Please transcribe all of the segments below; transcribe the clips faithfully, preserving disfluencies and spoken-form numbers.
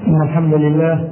إن الحمد لله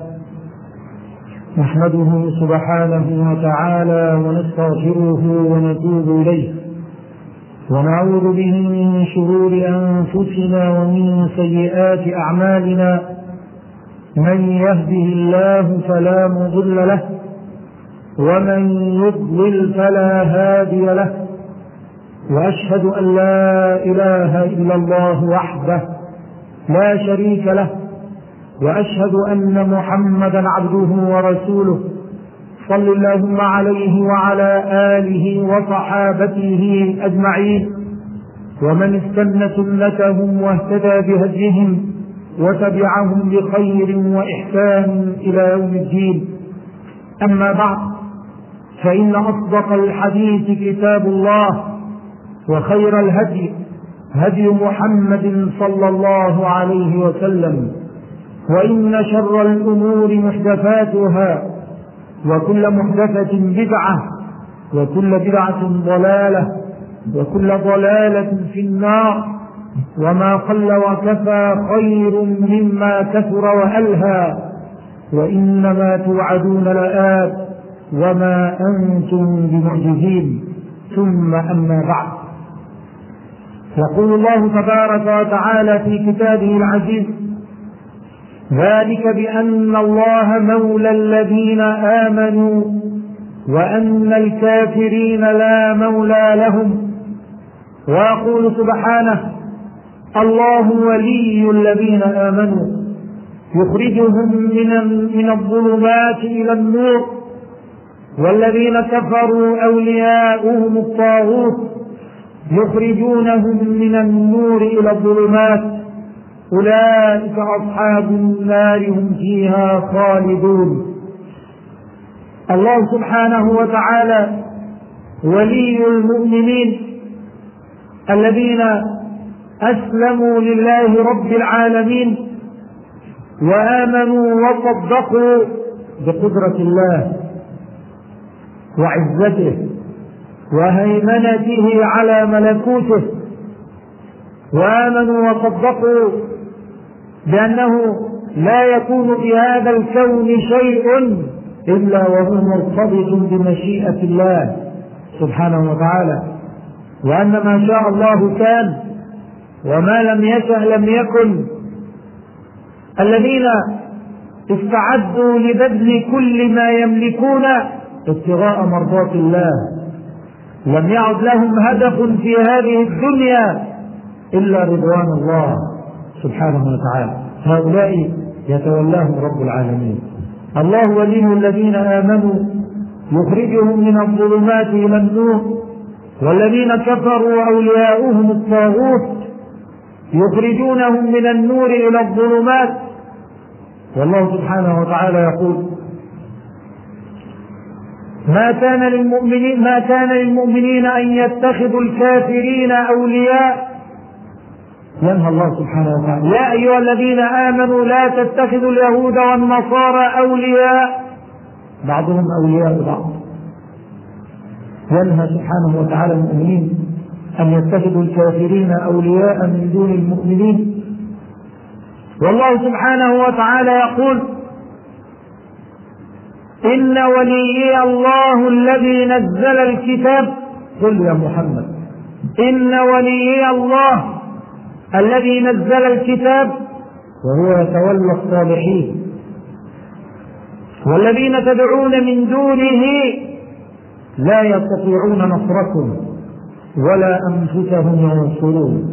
نحمده سبحانه وتعالى ونستغفره ونتوب إليه ونعوذ به من شرور أنفسنا ومن سيئات أعمالنا. من يهده الله فلا مضل له ومن يضلل فلا هادي له، وأشهد أن لا إله إلا الله وحده لا شريك له، وأشهد أن محمدا عبده ورسوله صل اللهم عليه وعلى آله وصحابته أجمعين ومن استنى سنتهم واهتدى بهديهم وتبعهم بخير وإحسان إلى يوم الدين. أما بعد، فإن أصدق الحديث كتاب الله، وخير الهدي هدي محمد صلى الله عليه وسلم، وإن شر الأمور محدثاتها، وكل محدثة بدعة، وكل بدعة ضلالة، وكل ضلالة في النار. وما قل وكفى خير مما كثر وألهى، وإنما توعدون لآت وما أنتم بمعجزين. ثم أما بعد، يقول الله تبارك وتعالى في كتابه العزيز: ذلك بأن الله مولى الذين آمنوا وأن الكافرين لا مولى لهم. ويقول سبحانه: الله ولي الذين آمنوا يخرجهم من الظلمات إلى النور، والذين كفروا أولياؤهم الطاغوت يخرجونهم من النور إلى الظلمات، أولئك أصحاب النار هم فيها خالدون. الله سبحانه وتعالى ولي المؤمنين الذين أسلموا لله رب العالمين وآمنوا وصدقوا بقدرة الله وعزته وهيمنته على ملكوته، وآمنوا وصدقوا بأنه لا يكون في هذا الكون شيء إلا وهو مرتبط بمشيئة الله سبحانه وتعالى، وأن ما شاء الله كان وما لم يشأ لم يكن. الذين استعدوا لبذل كل ما يملكون ابتغاء مرضات الله، لم يعد لهم هدف في هذه الدنيا إلا رضوان الله سبحانه وتعالى. هؤلاء يتولاهم رب العالمين. الله ولي الذين آمنوا يخرجهم من الظلمات إلى النور، والذين كفروا أولياؤهم الطاغوت يخرجونهم من النور إلى الظلمات. والله سبحانه وتعالى يقول: ما كان للمؤمنين ما كان للمؤمنين أن يتخذوا الكافرين أولياء. ينهى الله سبحانه وتعالى: يا أيها الذين آمنوا لا تتخذوا اليهود والنصارى أولياء بعضهم أولياء بعض. ينهى سبحانه وتعالى المؤمنين أن يتخذوا الكافرين أولياء من دون المؤمنين. والله سبحانه وتعالى يقول: إن وليي الله الذي نزل الكتاب. قل يا محمد: إن وليي الله الذي نزل الكتاب وهو يتولى الصالحين، والذين تدعون من دونه لا يستطيعون نصركم ولا أنفسهم ينصرون.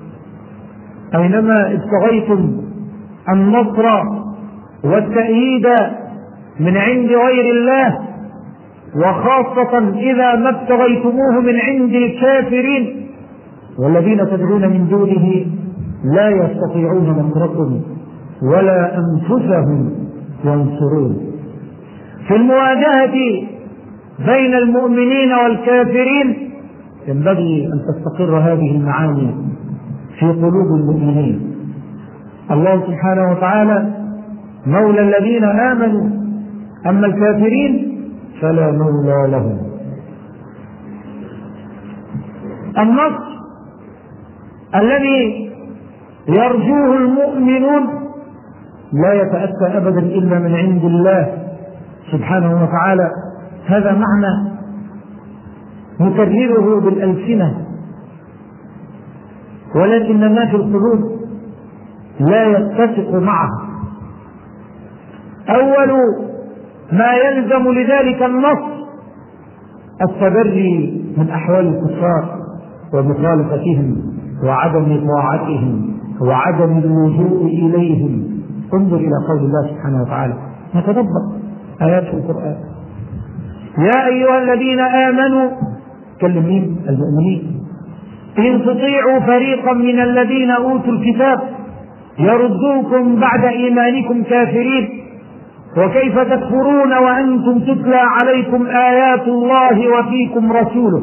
أينما ابتغيتم النصر والتأييد من عند غير الله، وخاصة إذا ما ابتغيتموه من عند الكافرين، والذين تدعون من دونه لا يستطيعون نصركم ولا أنفسهم ينصرون. في المواجهة بين المؤمنين والكافرين ينبغي أن تستقر هذه المعاني في قلوب المؤمنين. الله سبحانه وتعالى مولى الذين آمنوا، أما الكافرين فلا مولى لهم. النصر الذي يرجوه المؤمنون لا يتأتى أبدا إلا من عند الله سبحانه وتعالى. هذا معنى نكرره بالألسنة، ولكن ما في القلوب لا يتفق معه. أول ما يلزم لذلك النص التبري من أحوال الكفار ومخالفتهم وعدم طاعتهم وعدم اللجوء إليهم. انظر إلى قول الله سبحانه وتعالى، نتدبر آيات في القرآن. يا أيها الذين آمنوا، كلم مين؟ المؤمنين. إن تطيعوا فريقا من الذين أوتوا الكتاب يردوكم بعد إيمانكم كافرين وكيف تكفرون وأنتم تتلى عليكم آيات الله وفيكم رسوله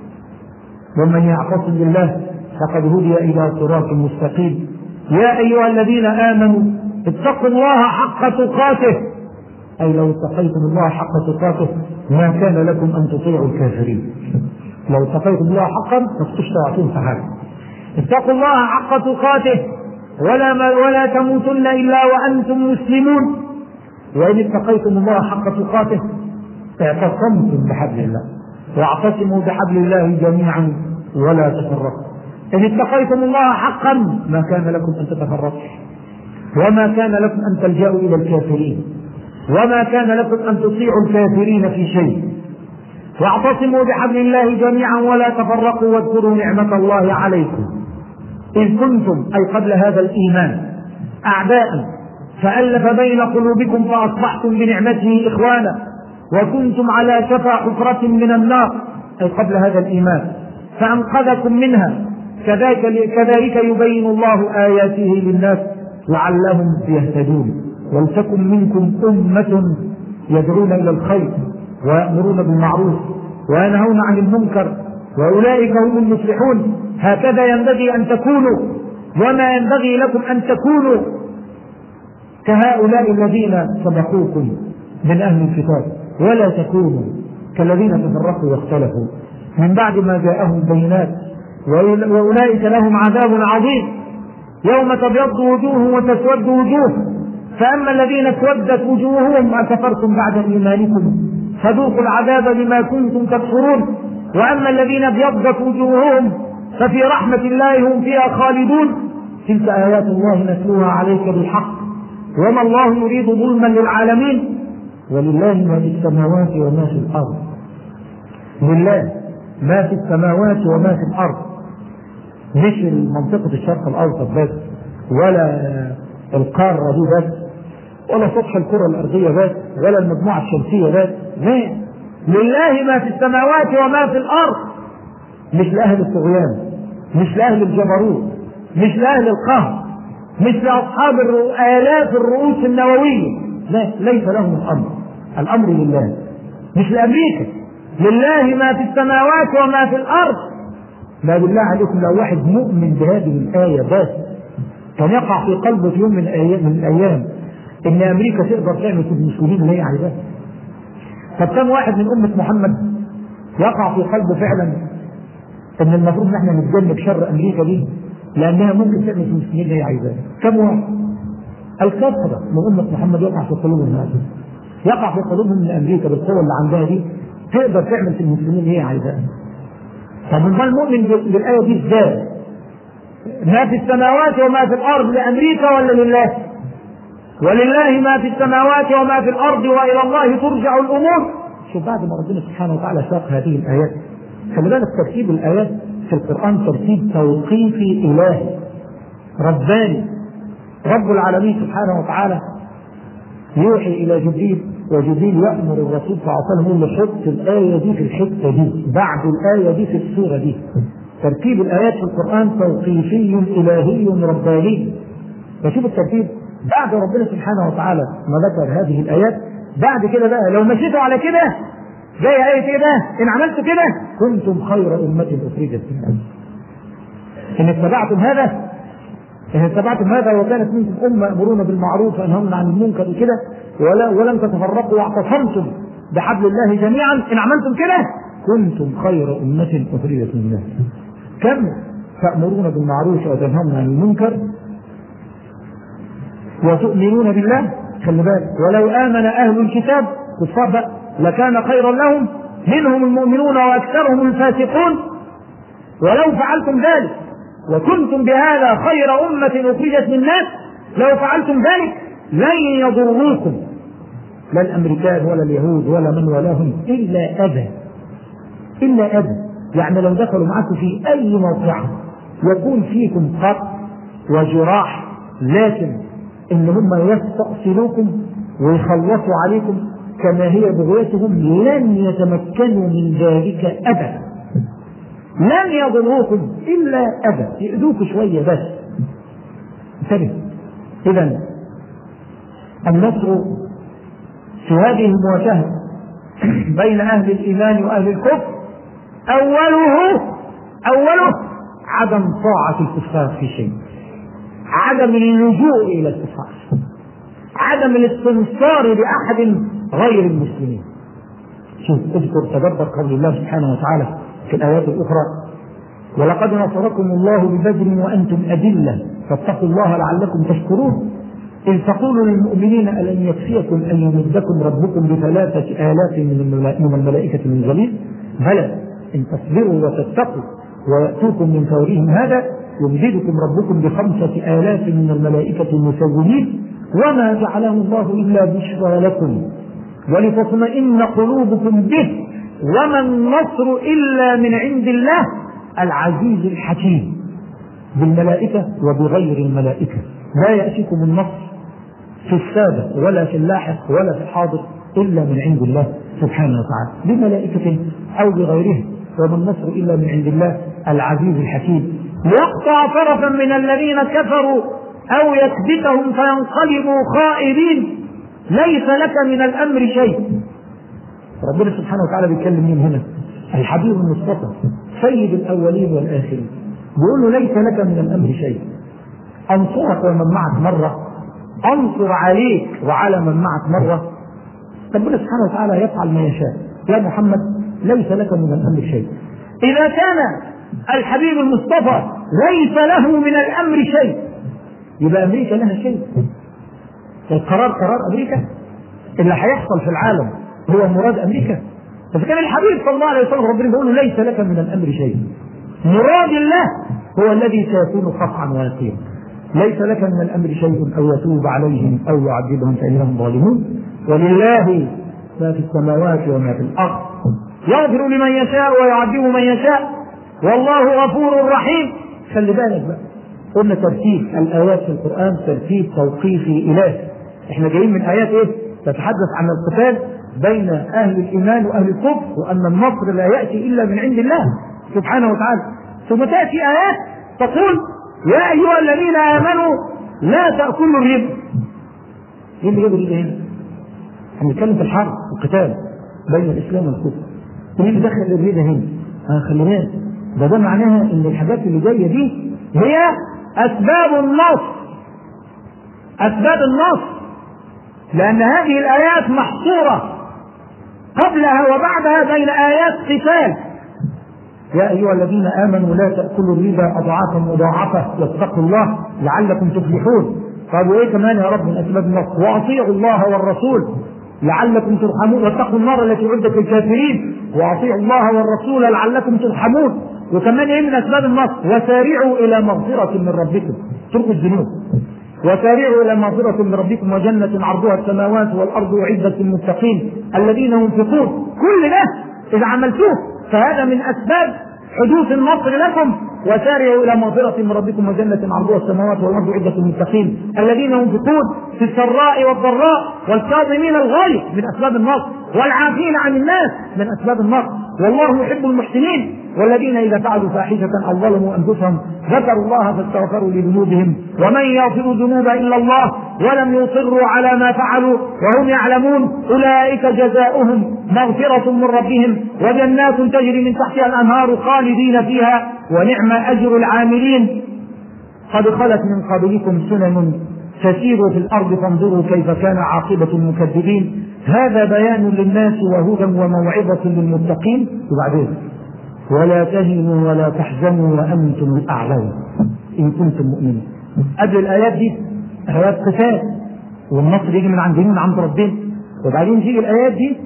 ومن يعتصم بالله فقد هدي إلى صراط مستقيم. يا أيها الذين آمنوا اتقوا الله حق تقاته، أي لو اتقيتم الله حق تقاته ما كان لكم أن تطيعوا الكافرين. لو اتقيتم الله حقا ما تشتعطون في حاجة. اتقوا الله حق تقاته ولا, ولا تموتن إلا وأنتم مسلمون. وإن اتقيتم الله حق تقاته اعتصمتم بحبل الله، واعتصموا بحبل الله جميعا ولا تفرقوا. إن اتقيتم الله حقا ما كان لكم أن تتفرقوا، وما كان لكم أن تلجأوا إلى الكافرين، وما كان لكم أن تطيعوا الكافرين في شيء. واعتصموا بحبل الله جميعا ولا تفرقوا واذكروا نعمة الله عليكم إذ كنتم، أي قبل هذا الإيمان، أعداء فألف بين قلوبكم فأصبحتم بنعمته إخوانا وكنتم على شفا حفرة من النار، أي قبل هذا الإيمان، فأنقذكم منها. كذلك يبين الله آياته للناس لعلهم يهتدون. ولتكن منكم أمة يدعون إلى الخير ويأمرون بالمعروف وينهون عن المنكر وأولئك هم المفلحون. هكذا ينبغي أن تكونوا، وما ينبغي لكم أن تكونوا كهؤلاء الذين سبقوكم من أهل الكتاب، ولا تكونوا كالذين تفرقوا واختلفوا من بعد ما جاءهم بينات وأولئك لهم عذاب عظيم يوم تبيض وجوه وتسود وجوه. فأما الذين اسودت وجوههم أكفرتم بعد إيمانكم فذوقوا العذاب بما كنتم تكفرون. وأما الذين ابيضت وجوههم ففي رحمة الله هم فيها خالدون. تلك آيات الله نتلوها عليك بالحق وما الله يريد ظلما للعالمين. ولله ما في السماوات وما في الأرض. لله ما في السماوات وما في الأرض، مش منطقة الشرق الأوسط بس، ولا القارة دي بس، ولا سطح الكرة الأرضية بس، ولا المجموعة الشمسية بس. لا، لله ما في السماوات وما في الأرض. مش لأهل الطغيان، مش لأهل الجبروت، مش لأهل القهر، مش لأصحاب آلاف الرؤوس النووية. لا، ليس لهم الأمر. الأمر لله، مش لأمريكا. لله ما في السماوات وما في الأرض. ما بالله عليكم لو واحد مؤمن بهذه الآية بس كان يقع في قلبه في يوم من الأيام, من الأيام إن أمريكا تقدر تعمل في المسلمين اللي هي عايزاه. طب كم واحد من أمة محمد يقع في قلبه فعلا إن المفروض نحن نتجنب شر أمريكا دي لأنها ممكن تعمل في المسلمين اللي هي عايزاه؟ كم واحد؟ الكثرة من أمة محمد يقع في قلوبهم هذا، يقع في قلوبهم من أمريكا بالقوة اللي عندها دي تقدر تعمل في المسلمين اللي هي عايزاه. طب ما المؤمن بالآية دي ازاي؟ ما في السماوات وما في الأرض لأمريكا ولا لله؟ ولله ما في السماوات وما في الأرض وإلى الله ترجع الأمور. شوف بعد ما ربنا سبحانه وتعالى ساق هذه الآيات، خلي بالك ترتيب الآيات في القرآن ترتيب توقيفي إلهي رباني. رب العالمين سبحانه وتعالى يوحي إلى جبريل، وجبريل يأمر الرسول صلى الله عليه وسلم يحط الآية دي في الحتة دي بعد الآية دي في السورة دي. ترتيب الآيات في القرآن توقيفي إلهي رباني. فشوف الترتيب بعد ربنا سبحانه وتعالى ما ذكر هذه الآيات، بعد كده بقى لو مشيتوا على كده زي آية ايه ده؟ إن عملتوا كده كنتم خير أمة أخرجت للناس. إن اتبعتم هذا إن اتبعتم هذا وكانت منكم أمة يأمرون بالمعروف وينهون عن المنكر وكده ولا ولم تتفرقوا واعتصمتم بحبل الله جميعا، إن عملتم كده كنتم خير أمة أخرجت للناس. كم تأمرون بالمعروف وتنهون عن المنكر وتؤمنون بالله. خلي بالك، ولو آمن أهل الكتاب كفار بقى لكان خيرا لهم منهم المؤمنون وأكثرهم الفاسقون. ولو فعلتم ذلك وكنتم بهذا خير أمة أخرجت للناس لو فعلتم ذلك لن يضروكم لا الأمريكان ولا اليهود ولا من ولاهم إلا أذى إلا أذى. يعني لو دخلوا معكم في أي موقع يكون فيكم قتل وجراح، لكن إن هم يستأصلوكم ويخلصوا عليكم كما هي بغيتهم لن يتمكنوا من ذلك أبدا. لن يضروكم إلا أذى، يؤذوك شوية بس. انتبه. إذن النصر في هذه المواجهة بين أهل الإيمان وأهل الكفر أوله أوله عدم طاعة الكفار في شيء، عدم اللجوء إلى الكفار، عدم الاستنصار بأحد غير المسلمين. شوف اذكر تدبر قول الله سبحانه وتعالى في الآيات الأخرى: ولقد نصركم الله ببدر وأنتم أذلة فاتقوا الله لعلكم تشكرون إذ تقول للمؤمنين ألن يكفيكم أن يمدكم ربكم بثلاثة آلاف من الملائكة منزلين بلى إن تصبروا وتتقوا ويأتوكم من فورهم هذا يمددكم ربكم بخمسة آلاف من الملائكة المسومين وما جعله الله إلا بشرى لكم ولتطمئن قلوبكم به وما النصر إلا من عند الله العزيز الحكيم. بالملائكة وبغير الملائكة لا يأتيكم النصر في السابق ولا في اللاحق ولا في الحاضر إلا من عند الله سبحانه وتعالى، بملائكة أو بغيره، وما النصر إلا من عند الله العزيز الحكيم. يقطع طرفا من الذين كفروا أو يكبتهم فينقلبوا خائبين ليس لك من الأمر شيء. ربنا سبحانه وتعالى بيتكلم من هنا الحبيب المصطفى سيد الأولين والآخرين، بيقول له ليس لك من الأمر شيء، أنصرك ومن معك مرة، أنصر عليك وعلى من معك مرة. ربنا سبحانه وتعالى يفعل ما يشاء. يا محمد ليس لك من الأمر شيء. إذا كان الحبيب المصطفى ليس له من الأمر شيء يبقى أمريكا لها شيء. القرار قرار أمريكا، اللي هيحصل في العالم هو مراد أمريكا. فكان الحبيب صلى الله عليه وسلم ربنا بيقول له ليس لك من الأمر شيء، مراد الله هو الذي سيكون قطعا ويقينا. ليس لك من الأمر شيء أو يتوب عليهم أو يعذبهم فإنهم ظالمون ولله ما في السماوات وما في الأرض يغفر لمن يشاء ويعذب من يشاء والله غفور رحيم. خلي بالك بقى، قلنا ترتيب الآيات في القرآن ترتيب توقيفي إلهي. احنا جايين من آيات ايه؟ تتحدث عن القتال بين أهل الإيمان وأهل الكفر وأن النصر لا يأتي إلا من عند الله سبحانه وتعالى. ثم تأتي آيات تقول يا أيها الذين آمنوا لا تأكلوا الربا. ايه اللي يجب الربا هنا؟ هنتكلم في الحرب والقتال بين الإسلام والكفر. ايه اللي دخل الربا هنا؟ ها خلي بالك، ده ده معناها ان الحاجات اللي جايه دي هي اسباب النصر، اسباب النصر، لان هذه الايات محصوره قبلها وبعدها بين ايات قتال. يا ايها الذين امنوا لا تاكلوا الربا اضعافا مضاعفه واتقوا الله لعلكم تفلحون. طب وايه كمان يا رب من اسباب النصر؟ واطيعوا الله والرسول لعلكم ترحمون واتقوا النار التي عدت للكافرين واطيعوا الله والرسول لعلكم ترحمون. وكمان ايه من اسباب النصر؟ وسارعوا الى مغفرة من ربكم، تركوا الذنوب، وسارعوا الى مغفرة من ربكم وجنة عرضها السماوات والارض اعدت للمتقين الذين ينفقون. كل ده اذا عملتوه فهذا من اسباب حدوث النصر لكم. وسارعوا الى مغفرة من ربكم وجنة عرضها السماوات والارض اعدت للمتقين الذين ينفقون في السراء والضراء والكاظمين الغيظ من اسباب النصر والعافين عن الناس من اسباب النصر والله يحب المحسنين. والذين اذا فعلوا فاحشة او ظلموا انفسهم ذكروا الله فاستغفروا لذنوبهم ومن يغفر الذنوب الا الله ولم يصروا على ما فعلوا وهم يعلمون اولئك جزاؤهم مغفرة من ربهم وجنات تجري من تحتها الانهار خالدين فيها ونعم اجر العاملين. قد خلت من قبلكم سنن فسيروا في الارض فانظروا كيف كان عاقبة المكذبين هذا بيان للناس وهدى وموعظة للمتقين. وبعدين ولا تهنوا ولا تحزنوا وأنتم الأعلون إن كنتم مؤمنين. قبل الآيات دي آيات قتال، والنصر يجي من عند من عند ربنا. وبعدين تيجي الآيات دي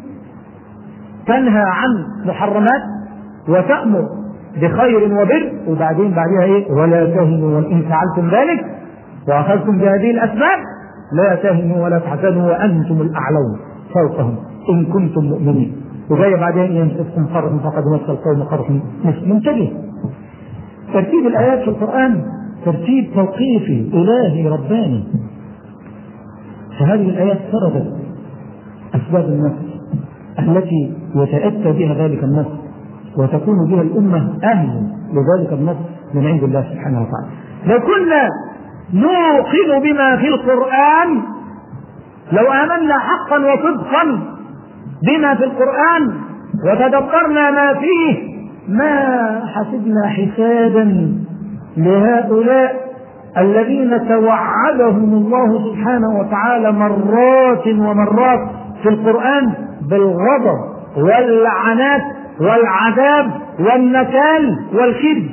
تنهى عن محرمات وتأمر بخير وبر، وبعدين بعدها ايه؟ ولا تهنوا وإن فعلتم ذلك وأخذتم بهذه الأسباب لا تهنوا ولا تحزنوا وأنتم الأعلون فوقهم إن كنتم مؤمنين. وجاي بعدين يمسككم قرح فقد مس القوم قرح مثل. منتبه، ترتيب الآيات في القرآن ترتيب توقيفي إلهي رباني. فهذه الآيات سردت أسباب النصر التي يتأتى بها ذلك النصر وتكون بها الأمة أهل لذلك النصر من عند الله سبحانه وتعالى. لو كنا نوقن بما في القرآن، لو آمنا حقا وصدقا بما في القرآن وتدبرنا ما فيه ما حسبنا حسابا لهؤلاء الذين توعدهم الله سبحانه وتعالى مرات ومرات في القرآن بالغضب واللعنات والعذاب والنكال والخزي.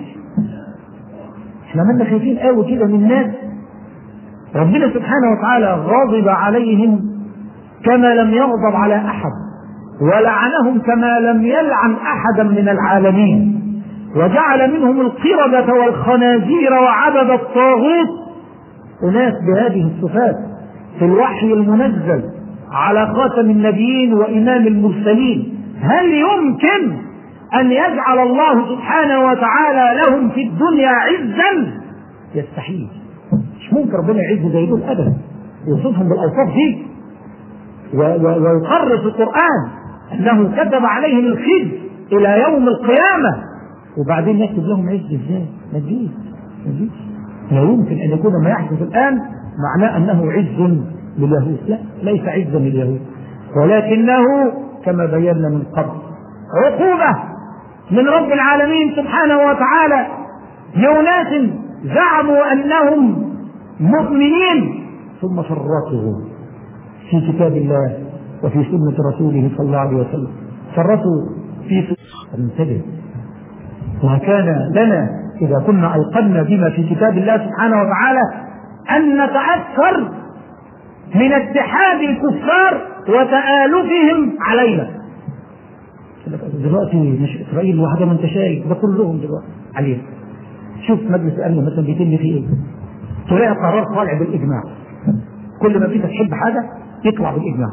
احنا مالنا خايفين قوي كده من الناس؟ ربنا سبحانه وتعالى غضب عليهم كما لم يغضب على احد، ولعنهم كما لم يلعن احدا من العالمين، وجعل منهم القردة والخنازير وعبد الطاغوت. أناس بهذه الصفات في الوحي المنزل على خاتم النبيين وإمام المرسلين، هل يمكن أن يجعل الله سبحانه وتعالى لهم في الدنيا عزا؟ يستحيل. مش ممكن ربنا يعز زي دول أبدا، يوصفهم بالأوصاف دي ويقرر في القرآن أنه كتب عليهم الخزي إلى يوم القيامة، وبعدين يكتب لهم عز ازاي؟ ما تجيش ما تجيش. لا يمكن ان يكون ما يحدث الان معناه انه عز لليهود، لا، ليس عزا لليهود، ولكنه كما بينا من قبل عقوبه من رب العالمين سبحانه وتعالى لأناس زعموا انهم مؤمنين ثم فرطوا في كتاب الله وفي سنه رسوله صلى الله عليه وسلم، فرطوا في انتبه. وكان لنا إذا كنا أيقنا بما في كتاب الله سبحانه وتعالى أن نتأثر من اتحاد الكفار وتآلفهم علينا. دلوقتي مش إسرائيل لوحدها، ما أنت شايف ده كلهم دلوقتي علينا. شوف مجلس الأمن مثلا بيتم فيه إيه؟ تلاقي قرار طالع بالإجماع، كل ما فيك تحب حاجة يطلع بالإجماع.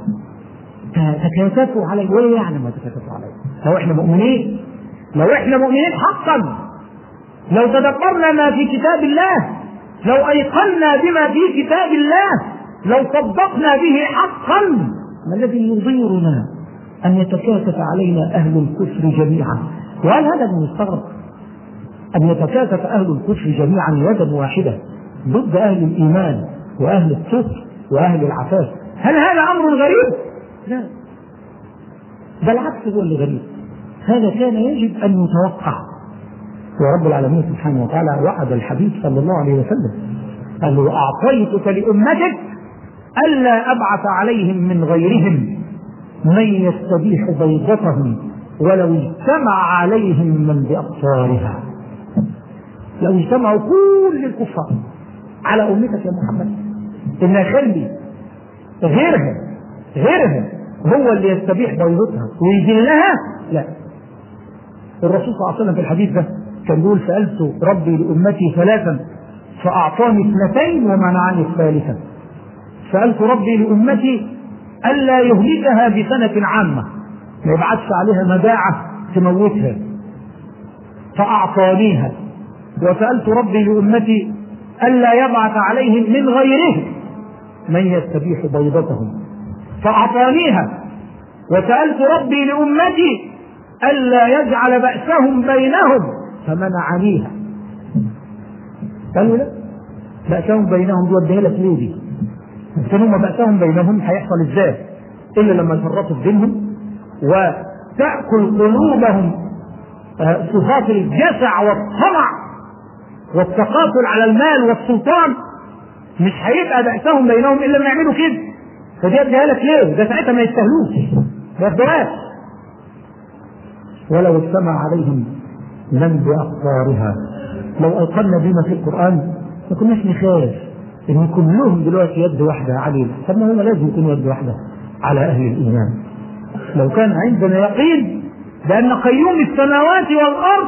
تكاتفوا علي، ولا يعني ما تكاتفوا علي؟ لو إحنا مؤمنين، لو احنا مؤمنين حقا، لو تدبرنا ما في كتاب الله، لو ايقنا بما في كتاب الله، لو صدقنا به حقا، ما الذي يضيرنا ان يتكاتف علينا اهل الكفر جميعا؟ وهل هذا المستغرب ان يتكاتف اهل الكفر جميعا يدا واحده ضد اهل الايمان واهل الصدق واهل العفاف؟ هل هذا امر غريب؟ لا، بل العكس هو اللي غريب. هذا كان يجب أن يتوقع. ورب العالمين سبحانه وتعالى وعد الحبيب صلى الله عليه وسلم قال له أعطيتك لأمتك ألا أبعث عليهم من غيرهم من يستبيح بيضتهم ولو اجتمع عليهم من بأقطارها. لو اجتمعوا كل الكفار على أمتك يا محمد إن يخلي غيرها غيرها هو اللي يستبيح بيضتها ويذلها، لا. الرسول صلى الله عليه وسلم في الحديث ده كان بيقول سألت ربي لأمتي ثلاثا فأعطاني اثنتين ومنعني الثالثة. سألت ربي لأمتي ألا يهلكها بسنة عامة، ما يبعثش عليها مجاعة تموتها فأعطانيها. وسألت ربي لأمتي ألا يبعث عليهم من غيرهم من يستبيح بيضتهم فأعطانيها. وسألت ربي لأمتي ألا يجعل بأسهم بينهم فمنعنيها. قالوا لا، بأسهم بينهم دي وديها لك ليه دي؟ كانوا هم بأسهم بينهم هيحصل ازاي؟ إلا لما يفرطوا في دينهم وتأكل قلوبهم صفات الجشع والطمع والتقاتل على المال والسلطان. مش هيبقى بأسهم بينهم إلا لما يعملوا كده. فدي اديها لك ليه؟ ده ساعتها ما يستاهلوش، ما ياخدوهاش. ولو اجتمع عليهم من بأقطارها. لو أيقنا بما في القرآن ما كناش نخاف ان كلهم دلوقتي يد واحده علينا، طب ما هم لازم يكونوا يد واحده على اهل الايمان. لو كان عندنا يقين بان قيوم السماوات والارض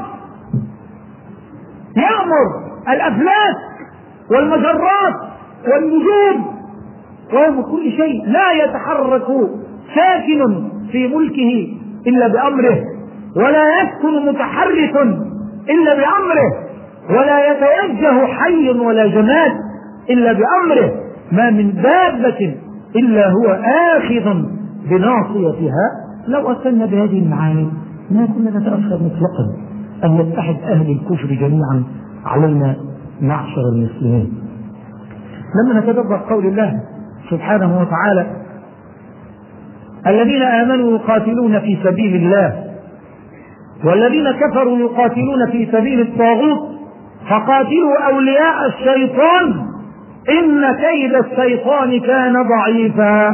يامر الافلاك والمجرات والنجوم ويامر كل شيء، لا يتحرك ساكن في ملكه الا بامره، ولا يسكن متحرك الا بامره، ولا يتوجه حي ولا جماد الا بامره، ما من دابه الا هو اخذ بناصيتها. لو اتينا بهذه المعاني ما كنا نتاخر مطلقا ان يتحد اهل الكفر جميعا علينا معشر المسلمين. لما نتدبر قول الله سبحانه وتعالى: الذين آمنوا يقاتلون في سبيل الله والذين كفروا يقاتلون في سبيل الطاغوت فقاتلوا أولياء الشيطان إن كيد الشيطان كان ضعيفا.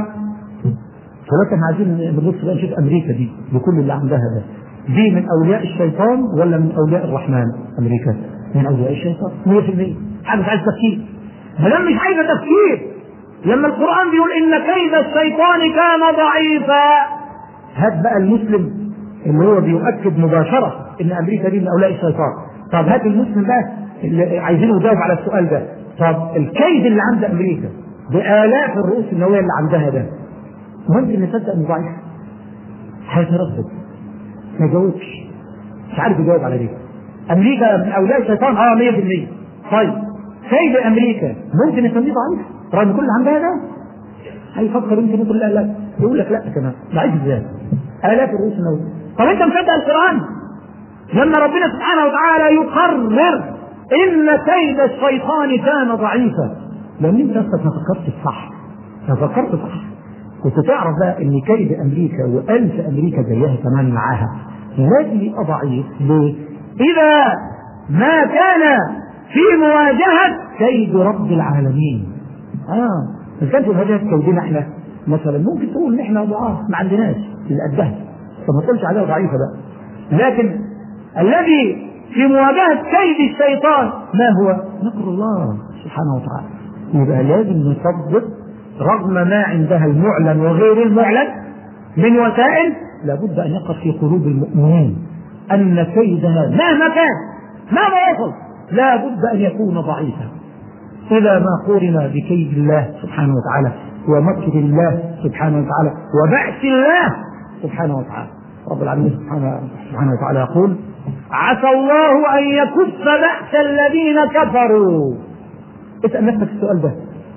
ولكن عايزين نبص بقى نشوف أمريكا دي بكل اللي عندها ده، دي من أولياء الشيطان ولا من أولياء الرحمن؟ أمريكا من أولياء الشيطان مية في المية. حاجة مش عايزة تفكير، مدام مش عايزة تفكير، لما القرآن بيقول إن كيد الشيطان كان ضعيفا، هات بقى المسلم اللي هو بيؤكد مباشرة إن أمريكا دي من أولياء الشيطان. طب هات المسلم بقى اللي عايزينه يجاوب على السؤال ده، طب الكيد اللي عند أمريكا بآلاف الرؤوس النووية اللي عندها ده ممكن نصدق إنه ضعيف؟ هيتردد ما يجاوبش، مش عارف يجاوب على دي. أمريكا من أولياء الشيطان أه مية في المية. طيب كيد أمريكا ممكن نسميه ضعيف رغم كل اللي عندها ده؟ هيفكر يمكن يقول لا لا، يقول لك لا كمان ضعيف ازاي؟ آلاف الرؤوس النووية. طب أنت مصدق القرآن لما ربنا سبحانه وتعالى يقرر إن كيد الشيطان كان ضعيفا؟ لأن أنت أصلا ما فكرتش صح، ما فكرت صح كنت تعرف بقى إن كيد أمريكا وألف أمريكا زيها كمان معاها لازم يبقى ضعيف. ليه؟ إذا ما كان في مواجهة كيد رب العالمين. آه إذا كانت مواجهة كيدنا إحنا مثلا ممكن تقول إن إحنا ضعاف ما عندناش اللي قدها، فما تقولش عليها ضعيفة بقى. لكن الذي في مواجهة كيد الشيطان ما هو؟ نصر الله سبحانه وتعالى. يبقى لازم نصدق رغم ما عندها المعلن وغير المعلن من وسائل، لابد أن يقف في قلوب المؤمنين أن كيدها مهما كان مهما يصل لابد أن يكون ضعيفا إذا ما قورن بكيد الله سبحانه وتعالى ومكر الله سبحانه وتعالى وبأس الله سبحانه وتعالى. رب العالمين سبحانه وتعالى يقول: عسى الله أن يكف بأس الذين كفروا. اسأل نفسك السؤال ده،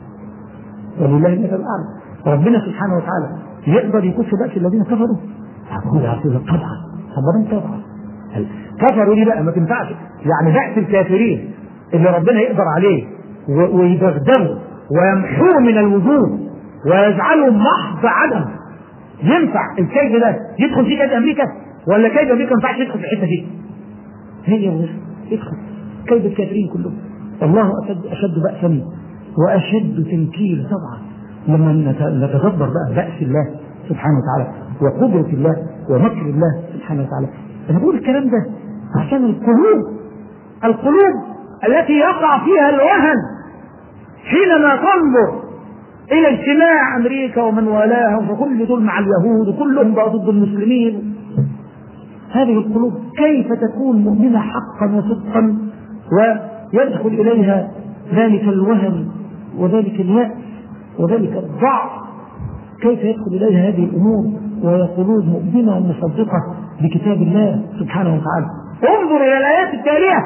ولله المثل الأعلى. ربنا سبحانه وتعالى يقدر يكف بأس الذين كفروا؟ أقول عسى طبعا، طبعا طبعا. كفروا دي بقى ما تنفعش، يعني بأس الكافرين اللي ربنا يقدر عليه ويدغدغه ويمحوه من الوجود ويجعله محض عدم. ينفع الكيد ده يدخل في كيد أمريكا؟ ولا كيد أمريكا ما ينفعش يدخل في الحتة دي؟ هي مش يدخل كيد الكافرين كلهم. الله أشد أشد بأسا وأشد تنكيلا طبعا لما نتدبر بقى بأس الله سبحانه وتعالى وقدرة الله ومكر الله سبحانه وتعالى. أنا بقول الكلام ده عشان القلوب القلوب التي يقع فيها الوهن حينما تنظر إلى اجتماع أمريكا ومن والاها وكل دول مع اليهود وكلهم بقى ضد المسلمين. هذه القلوب كيف تكون مؤمنة حقا وصدقا ويدخل إليها ذلك الوهن وذلك اليأس وذلك الضعف؟ كيف يدخل إليها هذه الأمور وهي قلوب مؤمنة ومصدقة بكتاب الله سبحانه وتعالى؟ انظر إلى الآيات التالية: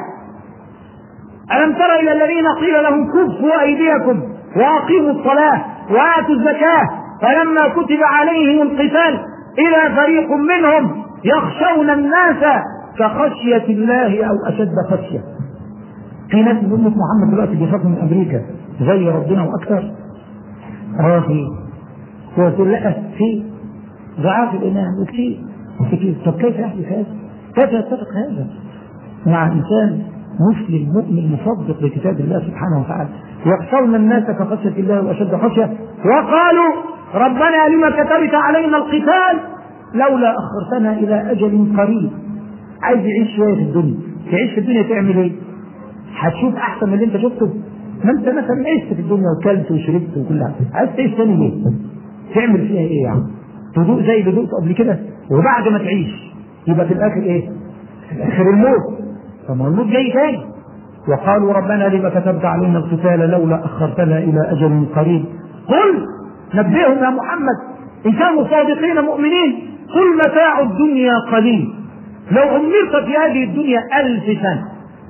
ألم تر إلى الذين قيل لهم كفوا أيديكم وأقيموا الصلاة وآتوا الزكاة فلما كتب عليهم القتال إذا فريق منهم يخشون الناس كخشية الله أو أشد خشية. في ناس من أمة محمد دلوقتي بيخافوا من أمريكا زي ربنا وأكثر. اه في هو تقول لا في ضعاف الإيمان وكثير كثير. طب كيف يحدث هذا؟ كيف يتفق هذا مع إنسان مسلم مؤمن مصدق بكتاب الله سبحانه وتعالى؟ يخشون الناس كخشية الله وأشد خشية وقالوا ربنا لما كتبت علينا القتال لولا أخرتنا إلى أجل قريب. عايز يعيش شوية في الدنيا، تعيش في الدنيا تعمل إيه؟ هتشوف أحسن من اللي أنت شفته؟ ما انت مثلا عشت في الدنيا وكلت وشربت وكل حاجه، عايز تعيش تاني ليه؟ تعمل فيها ايه يعني؟ تدوق زي اللي دقته قبل كده، وبعد ما تعيش يبقى في الاخر ايه؟ في الاخر الموت. فما الموت جاي تاني. وقالوا ربنا لما كتبت علينا القتال لولا اخرتنا الى اجل قريب. قل نبئهم يا محمد ان كانوا صادقين مؤمنين، قل متاع الدنيا قليل، لو عمرت في هذه الدنيا ألف سنة،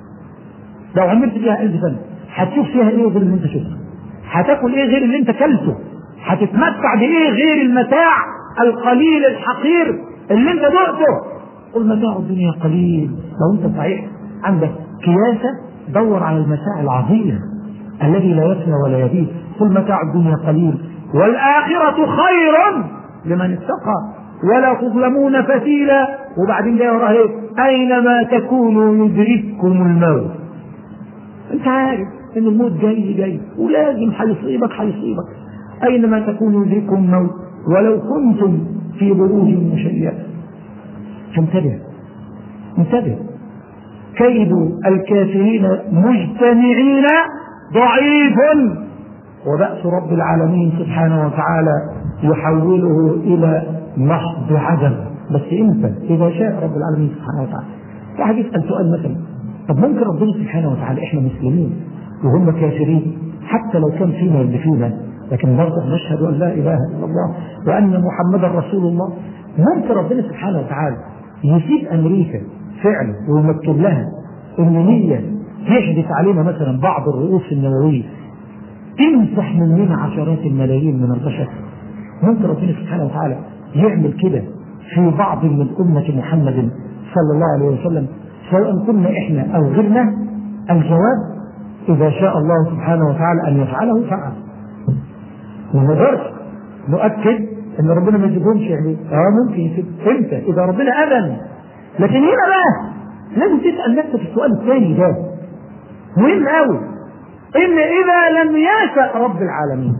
لو عمرت فيها ألف سنة هتشوف فيها ايه غير اللي انت شفته؟ هتاكل ايه غير اللي انت كلته؟ هتتمتع بايه غير المتاع القليل الحقير اللي انت دقته؟ قل متاع الدنيا قليل. لو انت صحيح عندك كياسة دور على المتاع العظيم الذي لا يفنى ولا يبيد. قل متاع الدنيا قليل والآخرة خير لمن اتقى ولا تظلمون فتيلا. وبعدين جاي وراها ايه؟ اينما تكونوا يدرككم الموت. انت عارف ان الموت جاي جاي ولازم هيصيبك هيصيبك اينما تكونوا يدرككم الموت ولو كنتم في بروج مشيدة. فانتبه انتبه، كيد الكافرين مجتمعين ضعيف، وبأس رب العالمين سبحانه وتعالى يحوله إلى محض عدم. بس امتى؟ إذا شاء رب العالمين سبحانه وتعالى. واحد يسأل سؤال مثلا، طب ممكن ربنا سبحانه وتعالى احنا مسلمين وهم كافرين حتى لو كان فينا اللي فينا، لكن برضه نشهد أن لا إله إلا الله وأن محمدا رسول الله. ممكن ربنا سبحانه وتعالى يسيب أمريكا فعلا ويمكن لها إن هي يحدث علينا مثلا بعض الرؤوس النووية تمسح مننا عشرات الملايين من البشر؟ ممكن ربنا سبحانه وتعالى يعمل كده في بعض من أمة محمد صلى الله عليه وسلم سواء كنا إحنا أو غيرنا؟ الجواب إذا شاء الله سبحانه وتعالى أن يفعله فعل. ونقدرش نؤكد أن ربنا ما يجيبهمش يعني آه ممكن يسيب إمتى؟ إذا ربنا أذن. لكن هنا بقى لازم تسأل نفسك السؤال الثاني ده مهم قوي، إن إذا لم يشأ رب العالمين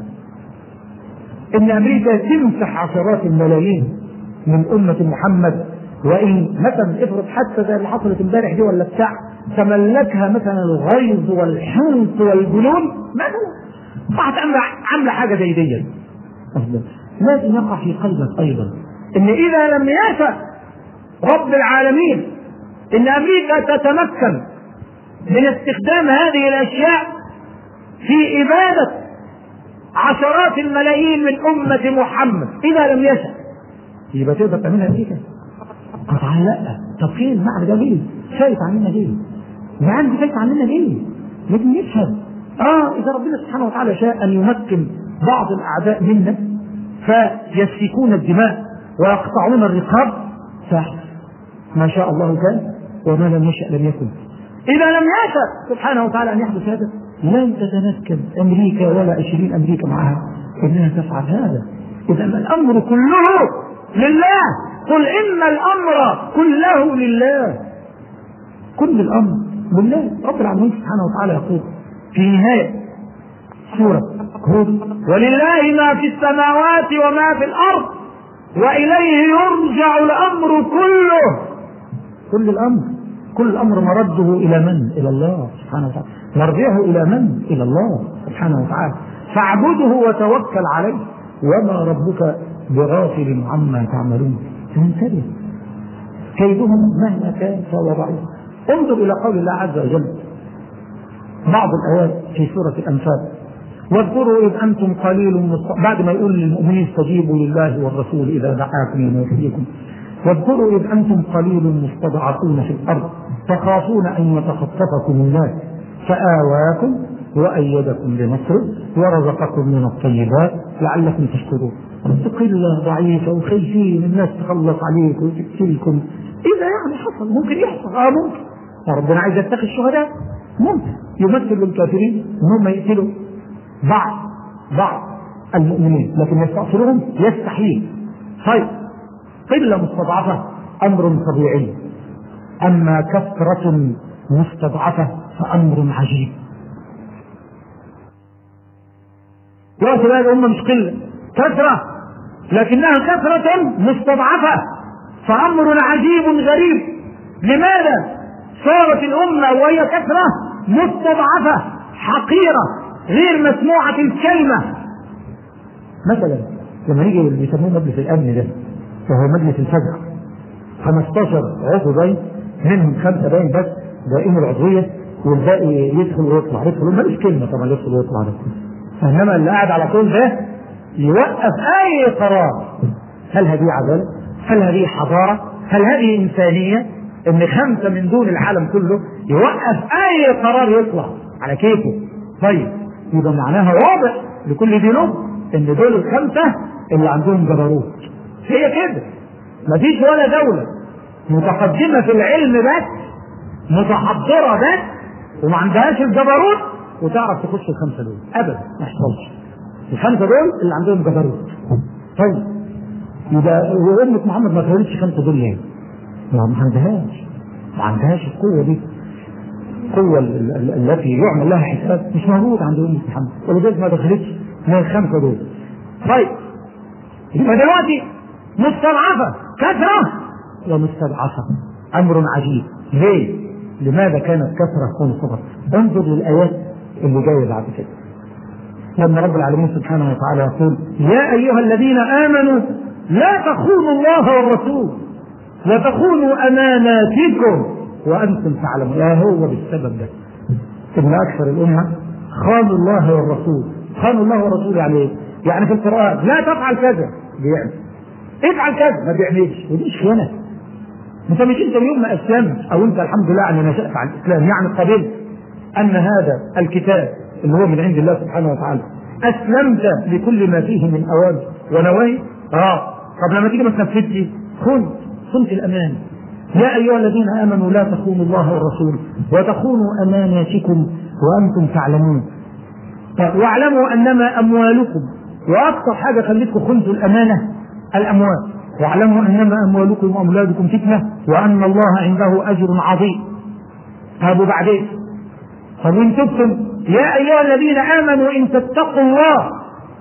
إن أمريكا تمسح عشرات الملايين من أمة محمد، وإن مثلا افرض حتى زي اللي حصلت امبارح دي ولا بتاع تملكها مثلا الغيظ والحنق والجنون، ما هو راحت عاملة حاجة زي دي، لازم يقع في قلبك أيضا إن إذا لم يشأ رب العالمين إن أمريكا تتمكن من استخدام هذه الأشياء في إبادة عشرات الملايين من أمة محمد، إذا لم يشأ يبقى تقدر تعملها أمريكا؟ قطعا لا. طب فين معنى ده ليه؟ شايف عننا ليه؟ يعني شايف عننا ليه؟ لازم نفهم. آه إذا ربنا سبحانه وتعالى شاء أن يمكن بعض الأعداء منا فيسفكون الدماء ويقطعون الرقاب ما شاء الله كان وما لم يشأ لم يكن. إذا لم يشأ سبحانه وتعالى أن يحدث هذا لن تتمكن أمريكا ولا عشرين أمريكا معها إنها تفعل هذا. إذا الأمر كله لله. قل إن الأمر كله لله. كل الأمر لله. رب العالمين سبحانه وتعالى يقول في نهاية سورة هود ولله ما في السماوات وما في الأرض وإليه يرجع الأمر كله. كل الأمر كل الأمر مرده إلى من؟ إلى الله سبحانه وتعالى. مرجعه إلى من؟ إلى الله سبحانه وتعالى. فاعبده وتوكل عليه وما ربك بغافل عما تعملون. فانتبه كيدهم مهما كان فهو ضعيف. انظر إلى قول الله عز وجل بعض الآيات في سورة الأنفال واذكروا إذ أنتم قليل مست... بعد ما يقول للمؤمنين استجيبوا لله والرسول إذا دعاكم لما يحييكم واذكروا إذ أنتم قليل مستضعفون في الأرض تخافون أن يتخطفكم الناس فآواكم وأيدكم بنصره ورزقكم من الطيبات لعلكم تشكرون. قلة ضعيفة وخايفين الناس تخلص عليكم وتقتلكم. إذا يعني حصل ممكن يحصل آه ممكن ربنا عايز يتخذ الشهداء ممكن يمثل للكافرين أنهم يقتلوا بعض بعض المؤمنين لكن يستأصلهم يستحيل. طيب قلة مستضعفة أمر طبيعي، أما كثرة مستضعفة فأمر عجيب. دلوقتي بقى الأمة مش قلة كثرة لكنها كثرة مستضعفة فأمر عجيب غريب. لماذا صارت الأمة وهي كثرة مستضعفة حقيرة غير مسموعة الكلمة. مثلا لما نيجي اللي بيسموه مجلس الأمن ده وهو مجلس الفجر، خمستاشر عضو باين، منهم خمسة باين بس دائم العضوية والباقي يدخل ويطلع يدخل مالوش كلمة طبعا يدخل ويطلع ده. إنما اللي قاعد على طول ده يوقف أي قرار. هل هذه عدالة؟ هل هذه حضارة؟ هل هذه إنسانية؟ إن خمسة من دون العالم كله يوقف أي قرار يطلع على كيفه. طيب يبقى معناها واضح لكل دينه إن دول الخمسة اللي عندهم جبروت. هي كده، مفيش ولا دولة متقدمة في العلم بس متحضرة بس وما عندهاش الجبروت وتعرف تخش الخمسة دول أبدا، ما يحصلش. الخمسة دول اللي عندهم جبروت. طيب يبقى وأمة محمد ما تولدش خمسة دول ليه؟ ما عندهاش ما عندهاش القوة دي، القوة التي يعمل لها حساب مش موجود عند أمة محمد، ولذلك ما دخلتش من الخمسة دول. طيب يبقى دلوقتي مستضعفة كثرة ومستضعفة، أمر عجيب. ليه؟ لماذا كانت كثرة ومستضعفة؟ انظر للآيات اللي جاية بعد كده لما رب العالمين سبحانه وتعالى يقول يا أيها الذين آمنوا لا تخونوا الله والرسول وتخونوا أماناتكم وأنتم تعلمون. يا هو بالسبب ده إن أكثر الأمة خانوا الله والرسول. خانوا الله والرسول يعني إيه؟ يعني في القرآن لا تفعل كذا بيعمل، افعل كذا ما بيعملش، ودي خيانة. انت مش انت اليوم ما اسلمت او انت الحمد لله ان نشأت على الاسلام يعني قبلت ان هذا الكتاب اللي هو من عند الله سبحانه وتعالى اسلمت لكل ما فيه من اوامر ونواهي. اه طب لما تيجي ما تنفذش خنت خنت الامان. يا ايها الذين امنوا لا تخونوا الله والرسول وتخونوا اماناتكم وانتم تعلمون. واعلموا انما اموالكم، واكثر حاجه خليتكم خنتوا الامانه الاموال، واعلموا انما اموالكم واولادكم فتنه وان الله عنده اجر عظيم. طب وبعدين طب ان تبتم يا ايها الذين امنوا ان تتقوا الله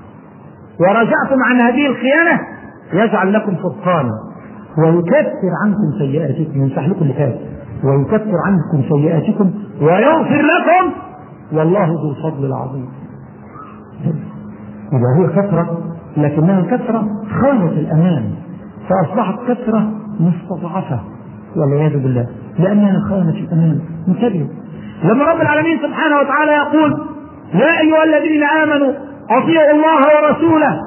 ورجعتم عن هذه الخيانه يجعل لكم فرقانا ويكفر عنكم سيئاتكم، يمسح لكم اللي فات ويكفر عنكم سيئاتكم ويغفر لكم والله ذو الفضل العظيم. يبقى هي كثرة لكنها كثرة خانت الأمان فأصبحت كثرة مستضعفة والعياذ بالله لأنها خانت الأمان. انتبهوا لما رب العالمين سبحانه وتعالى يقول يا أيها الذين آمنوا أطيعوا الله ورسوله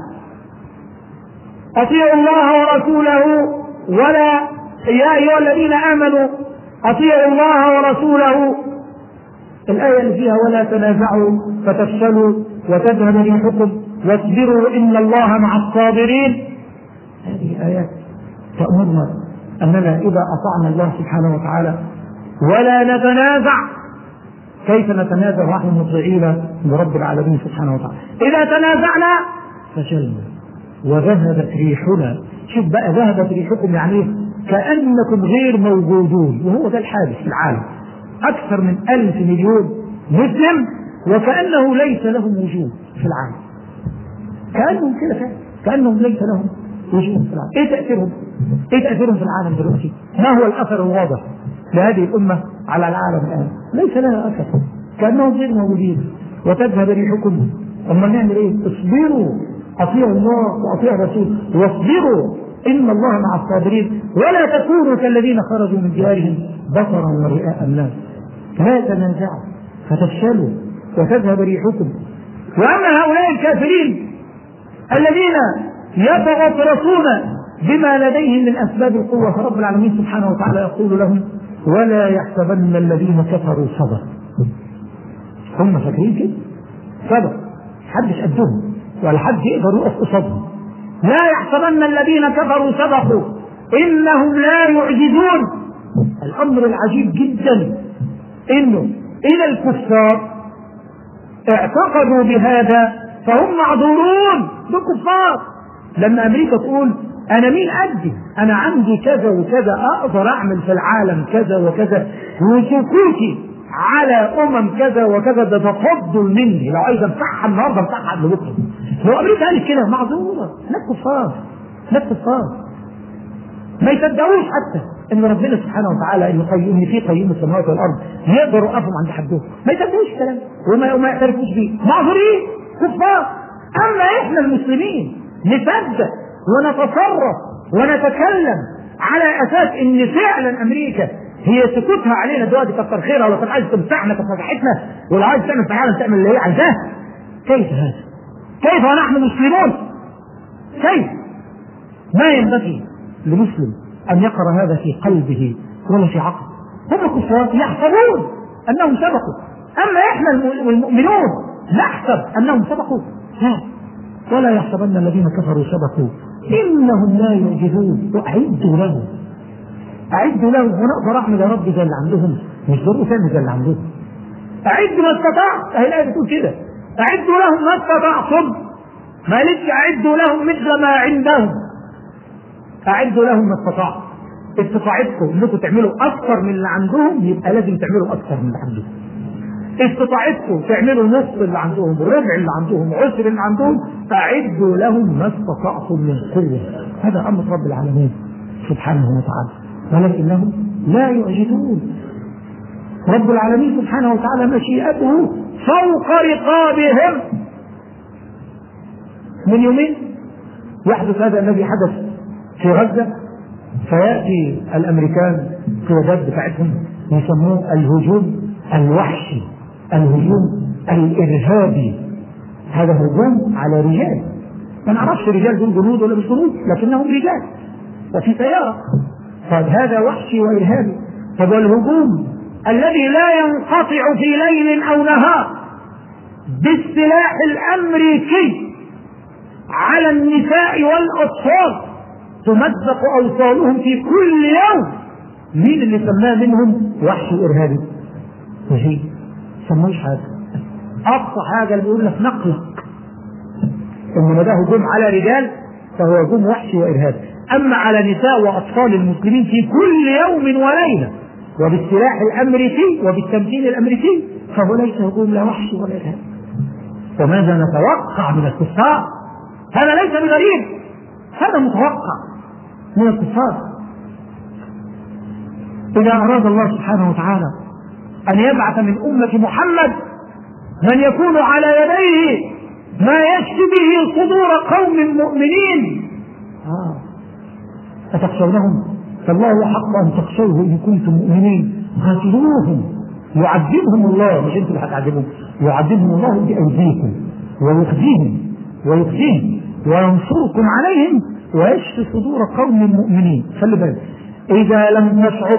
أطيعوا الله ورسوله ولا يا أيها الذين آمنوا أطيعوا الله ورسوله، الآية اللي فيها ولا تنازعوا فتفشلوا وتذهب ريحكم واصبروا إن الله مع الصابرين. هذه آيات تأمرنا أننا إذا أطعنا الله سبحانه وتعالى ولا نتنازع. كيف نتنازع ونحن مطيعين لرب العالمين سبحانه وتعالى؟ إذا تنازعنا فشلنا وذهبت ريحنا. شوف بقى ذهبت ريحكم يعني كأنكم غير موجودون، وهو ده الحادث في العالم. أكثر من ألف مليون مسلم وكأنه ليس لهم وجود في العالم، كأنهم كده فعلا كأنهم ليس لهم وجود في العالم. إيه تأثيرهم؟ إيه تأثيرهم في العالم دلوقتي؟ ما هو الأثر الواضح لهذه الأمة على العالم الآن؟ ليس لها أثر، كأنهم غير موجودين وتذهب ريحكم. أما نعمل إيه؟ اصبروا أطيعوا الله وأطيعوا الرسول واصبروا إن الله مع الصابرين ولا تكونوا كالذين خرجوا من ديارهم بطرا ورئاء الناس. لا تنازعوا فتفشلوا وتذهب ريحكم. وأما هؤلاء الكافرين الذين يتغطرسون بما لديهم من أسباب القوة فرب العالمين سبحانه وتعالى يقول لهم ولا يحسبن الذين كفروا صبر. هم فاكرين كده صبر حدش قدهم ولا حد يقدر يقف قصادهم. لا يحسبن الذين كفروا سبقوا إنهم لا يعجزون. الأمر العجيب جدا إنه إذا الكفار اعتقدوا بهذا فهم معذورون بالكفار. لما أمريكا تقول أنا مين قدي، أنا عندي كذا وكذا أقدر أعمل في العالم كذا وكذا وسكوتي على أمم كذا وكذا ده تفضل مني، لو عايز أمسحها النهارده أمسحها قبل بكرة. لو أمريكا قالت كده معذورة، لا كفار لا كفار ما يصدقوش حتى ان ربنا سبحانه وتعالى ان قيوم ان في قيوم السماوات والارض يقدروا يقفوا عند حدهم، ما يصدقوش الكلام وما وما يعترفوش بيه، معذورين كفار. اما احنا المسلمين نصدق ونتصرف ونتكلم على اساس ان فعلا امريكا هي سكوتها علينا دلوقتي كتر خيرها، ولو كانت عايزه تمسحنا كانت مسحتنا، ولو عايزه تعمل في العالم تعمل اللي هي عايزاه. كيف هذا؟ كيف ونحن مسلمون؟ كيف؟ ما ينبغي لمسلم ان يقر هذا في قلبه ولا في عقله. هم كفار يحسبون انهم سبقوا، اما احنا المؤمنون نحسب انهم سبقوا، لا، ولا يحسبن الذين كفروا سبقوا انهم لا يعجزون. واعدوا لهم اعدوا لهم ونقدر اعمل يا رب زي اللي عندهم، مش ضروري تعمل زي اللي عندهم. اعدوا ما استطعت، اهي الايه بتقول كده، اعدوا لهم ما استطعتم، ما قالتش اعدوا لهم مثل ما عندهم، اعدوا لهم ما استطعتم. استطاعتكم انكم تعملوا اكثر من اللي عندهم يبقى لازم تعملوا اكثر من اللي عندهم. استطاعتكم تعملوا نصف اللي عندهم، ربع اللي عندهم، عشر اللي عندهم، اعدوا لهم ما استطعتم من قوه. هذا امر رب العالمين سبحانه وتعالى، ولكنهم لا يعجزون. رب العالمين سبحانه وتعالى مشيئته فوق رقابهم. من يومين يحدث هذا الذي حدث في غزة، فيأتي الأمريكان قيادات بتاعتهم يسموه الهجوم الوحشي، الهجوم الإرهابي. هذا هجوم على رجال، ما نعرفش رجال دول جنود ولا مش جنود، لكنهم رجال وفي سيارة. طيب هذا وحشي وإرهابي. طب والهجوم الذي لا ينقطع في ليل أو نهار بالسلاح الأمريكي على النساء والأطفال، تمزق أوصالهم في كل يوم. مين اللي سماه منهم وحشي وإرهابي؟ وشيء سموش حاجة. أقصى حاجة اللي بيقول لك نقلق إنما ده هجوم على رجال فهو هجوم وحشي وإرهابي، أما على نساء وأطفال المسلمين في كل يوم وليلة وبالسلاح الأمريكي وبالتمكين الأمريكي فهو ليس هجوم لا وحشي ولا إرهابي. وماذا نتوقع من الكفار؟ هذا ليس بغريب، هذا متوقع من الكفار. إذا أراد الله سبحانه وتعالى أن يبعث من أمة محمد من يكون على يديه ما يشفي به صدور قوم مؤمنين، آه. أتخشونهم؟ فالله حق أن تخشوه إن كنتم مؤمنين. قاتلوهم يعذبهم الله، مش أنتم اللي هتعذبهم، يعذبهم الله بأيديكم ويخزيهم ويخزيهم وينصركم عليهم ويشفي صدور قوم مؤمنين. خلي بالك، إذا لم تشعر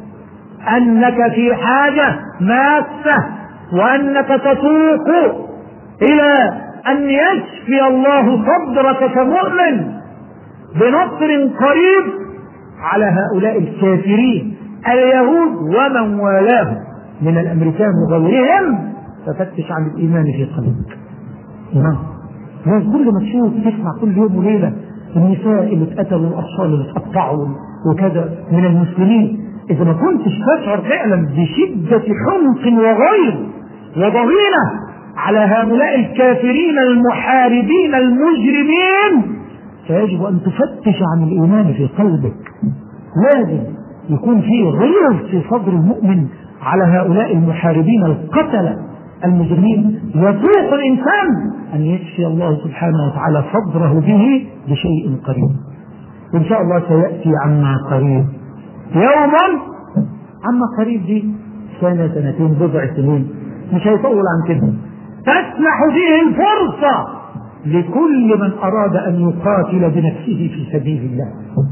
أنك في حاجة ماسة وأنك تتوق إلى أن يشفي الله صدرك كمؤمن بنصر قريب على هؤلاء الكافرين اليهود ومن والاهم من الأمريكان وغيرهم، ففتش عن الإيمان في قلبك. نعم، كل ما تشوف تسمع كل يوم وليلة النساء اللي اتقتلوا والأطفال اللي اتقطعوا وكذا من المسلمين، إذا ما كنتش تشعر فعلا بشدة حمق وغيظ وضغينة على هؤلاء الكافرين المحاربين المجرمين، فيجب أن تفتش عن الإيمان في قلبك. لازم يكون فيه غيظ في صدر المؤمن على هؤلاء المحاربين القتلة المجرمين. يطوق الإنسان أن يشفي الله سبحانه وتعالى صدره به بشيء قريب، وإن شاء الله سيأتي عما قريب يوما. عما قريب دي سنة سنتين بضع سنين، مش هيطول عن كده. تسمح فيه الفرصة لكل من أراد أن يقاتل بنفسه في سبيل الله.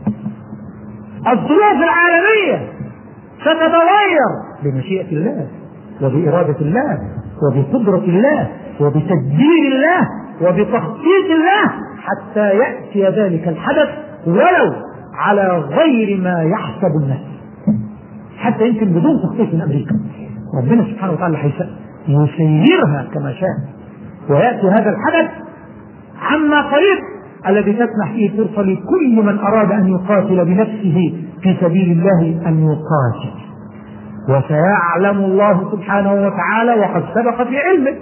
الظروف العالمية ستتغير بمشيئة الله وبإرادة الله وبقدرة الله وبتدبير الله وبتخطيط الله حتى يأتي ذلك الحدث ولو على غير ما يحسب الناس، حتى يمكن بدون تخطيط من أمريكا. ربنا سبحانه وتعالى يسيرها كما شاء، ويأتي هذا الحدث عما قريب الذي تسمح فيه فرصة لكل من أراد أن يقاتل بنفسه في سبيل الله أن يقاتل. وسيعلم الله سبحانه وتعالى وقد سبق في علمه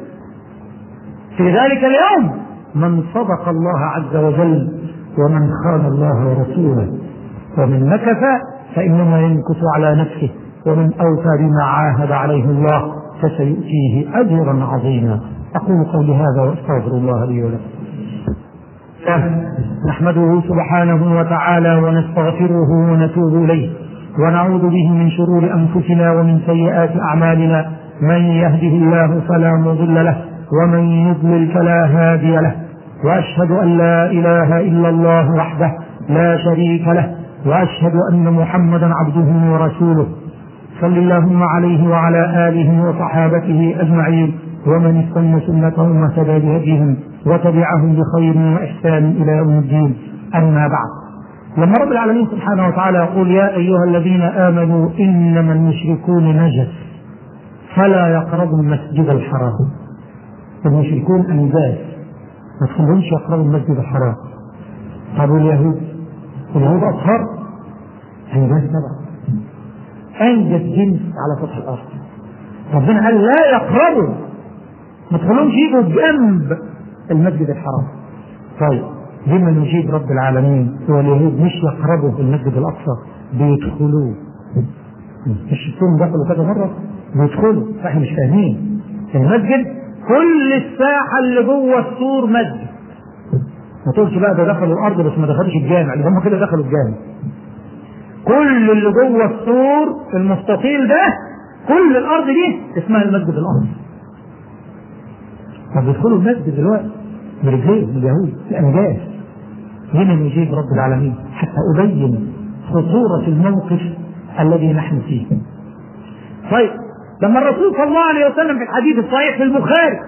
في ذلك اليوم من صدق الله عز وجل ومن خان الله ورسوله، ومن نكث فإنما ينكث على نفسه، ومن أوفى بما عاهد عليه الله فسيؤتيه أجرا عظيما. أقول قولي هذا وأستغفر الله لي ولكم. نحمده سبحانه وتعالى ونستغفره ونتوب إليه ونعوذ به من شرور أنفسنا ومن سيئات أعمالنا، من يهده الله فلا مضل له ومن يضلل فلا هادي له، وأشهد أن لا إله إلا الله وحده لا شريك له، وأشهد أن محمدا عبده ورسوله، صل اللهم عليه وعلى آله وصحابته أجمعين، ومن استنى سنتهم واهتدى بهديهم وتبعهم بخير وإحسان إلى يوم الدين. أما بعد، لما رب العالمين سبحانه وتعالى يقول يا أيها الذين آمنوا إنما المشركون نجس فلا يقربوا المسجد الحرام. المشركون أنجاس، ما تخلونش يقربوا المسجد الحرام. طب اليهود؟ اليهود أطهر؟ أنجاس طبعا، أنجس جنس على سطح الأرض. ربنا قال لا يقربوا، ما تخلونش يجوا بجنب المسجد الحرام. طيب لما نجيب رب العالمين واليهود مش يقربوا في المسجد الأقصى، بيدخلوه. مش السن دخلوا كذا مرة بيدخلوا، فاحنا مش فاهمين. المسجد كل الساحة اللي جوه السور مسجد. ما تقولش بقى ده دخلوا الأرض بس ما دخلوش الجامع، اللي هم كده دخلوا الجامع. كل اللي جوه السور المستطيل ده، كل الأرض دي اسمها المسجد الأقصى. فبيدخلوا المسجد دلوقتي برجلين اليهود الأنجاز. هنا نجيب رب العالمين حتى أبين خطورة الموقف الذي نحن فيه. طيب لما الرسول صلى الله عليه وسلم في الحديث الصحيح في البخاري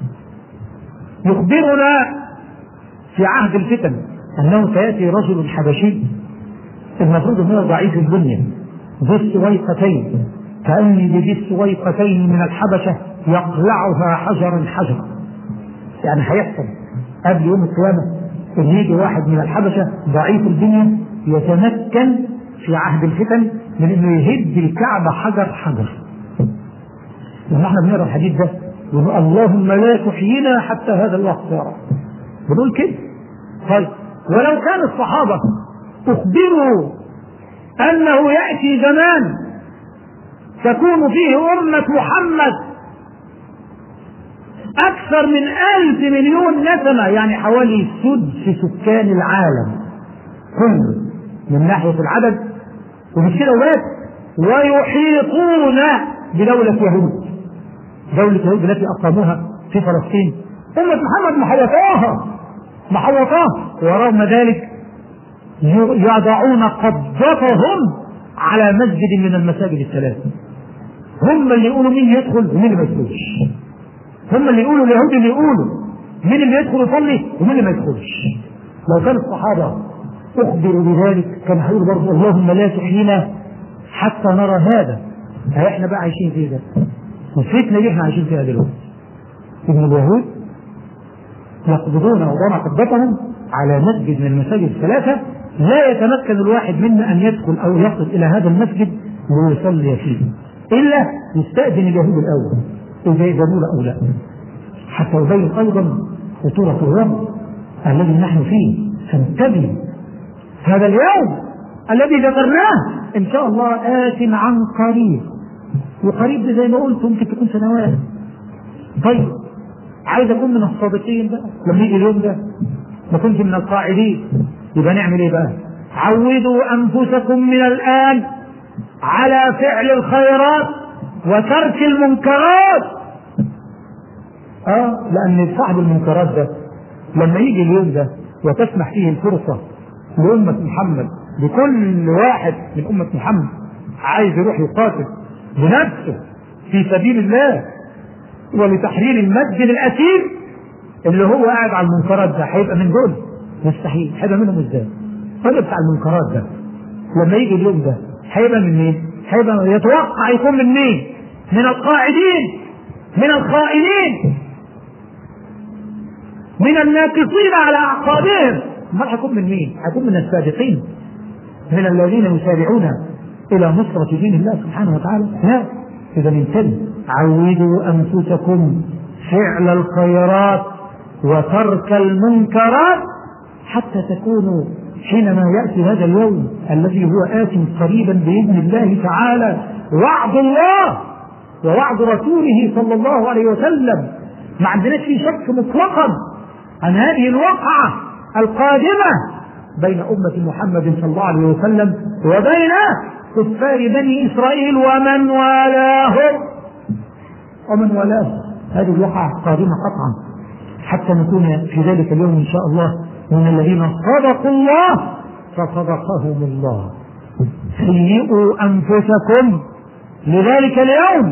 يخبرنا في عهد الفتن أنه سيأتي رجل حبشي المفروض أنه ضعيف البنية ذي السويقتين، كأني بذي السويقتين من الحبشة يقلعها حجرا حجرا. يعني هيحصل قبل يوم القيامة ان يجي واحد من الحبشة ضعيف البنية يتمكن في عهد الفتن من انه يهد الكعبة حجر حجر. لما احنا بنقرا الحديث ده يقول اللهم لا تحيينا حتى هذا الوقت يا رب، بنقول كده. طيب ولو كان الصحابة اخبروا انه يأتي زمان تكون فيه أمة محمد أكثر من ألف مليون نسمة، يعني حوالي سدس سكان العالم كله من ناحية العدد، ومش كده وبس، ويحيطون بدولة يهود، دولة يهود التي أقاموها في فلسطين. أمة محمد محوطاها محوطاها ورغم ذلك يضعون قبضتهم على مسجد من المساجد الثلاثة. هم اللي يقولوا مين يدخل ومين اللي ما يدخلش، هم اللي يقولوا اليهود اللي يقولوا مين اللي يدخل يصلي ومين اللي ما يدخلش. لو كان الصحابة أخبروا بذلك كان هيقول برضه اللهم لا تحيينا حتى نرى هذا. احنا بقى عايشين فيه ده، والفتنة دي احنا عايشين فيها دلوقتي. إن اليهود يقبضون وضعنا قبضتهم على مسجد من المساجد الثلاثة، لا يتمكن الواحد منا أن يدخل أو يصل إلى هذا المسجد ويصلي فيه إلا يستأذن اليهود الأول إذا يجبون أو لا، حتى يبين أيضا خطورة الرب الذي نحن فيه. فانتبه، هذا اليوم الذي ذكرناه إن شاء الله آت عن قريب، وقريب زي ما قلت ممكن تكون سنوات. طيب عايز أكون من الصادقين بقى لما يجي اليوم ده، ما كنت من القاعدين، يبقى نعمل إيه بقى؟ عودوا أنفسكم من الآن على فعل الخيرات وترك المنكرات. اه لان صاحب المنكرات ده لما يجي اليوم ده وتسمح فيه الفرصة لأمة محمد، لكل واحد من أمة محمد عايز يروح يقاتل بنفسه في سبيل الله ولتحرير المسجد الأسير اللي هو قاعد على المنكرات ده، هيبقى من دول؟ مستحيل. هيبقى منهم ازاي؟ هذا بتاع المنكرات ده لما يجي اليوم ده هيبقى من مين؟ هيبقى يتوقع يكون من مين؟ من القاعدين، من الخائنين، من الناكصين على أعقابهم. ما هيكون من مين؟ هيكون من السابقين، من الذين يسارعون إلى نصرة دين الله سبحانه وتعالى. لا، إذا انتبهوا، عودوا أنفسكم فعل الخيرات وترك المنكرات حتى تكونوا حينما يأتي هذا اليوم الذي هو آت قريبا بإذن الله تعالى، وعد الله ووعد رسوله صلى الله عليه وسلم، ما عندناش فيه شك مطلقا عن هذه الوقعة القادمة بين أمة محمد صلى الله عليه وسلم وبين كفار بني إسرائيل ومن والاهم ومن والاهم. هذه الوقعة قادمة قطعا، حتى نكون في ذلك اليوم إن شاء الله من الذين صدقوا الله فصدقهم الله. هيئوا أنفسكم لذلك اليوم